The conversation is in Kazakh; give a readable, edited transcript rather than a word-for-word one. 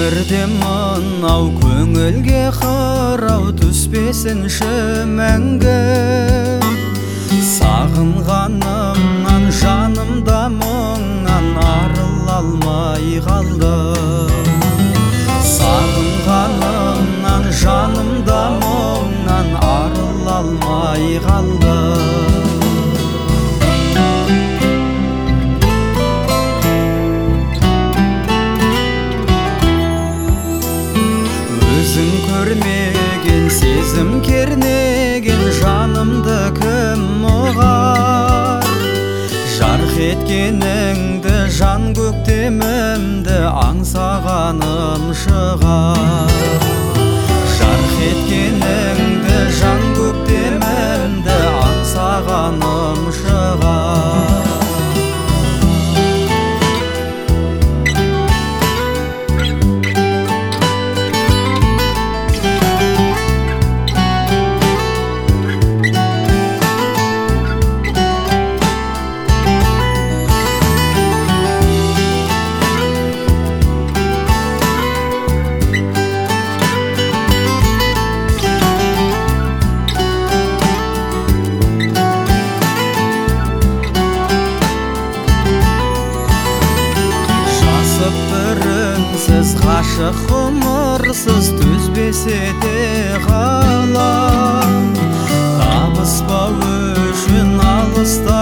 өмірде мынау көңілге қырау түспесінші мәңгі. Сағынғанымнан жанымда мұңнан арыла алмай қалды. Сағынғанымнан жанымда мұңнан арыла алмай қалды. Өзің көрмеген, сезім кернеген жанымды кім ұғар? Жарқ еткеніңді, жан көктемімді аңсағаным шығар. Жарқ еткеніңді, жан көктемімді аңсағаным шығар. Бірінсіз ғашық ғұмырсыз төзбесе де ғалам. Табыспау үшін алыста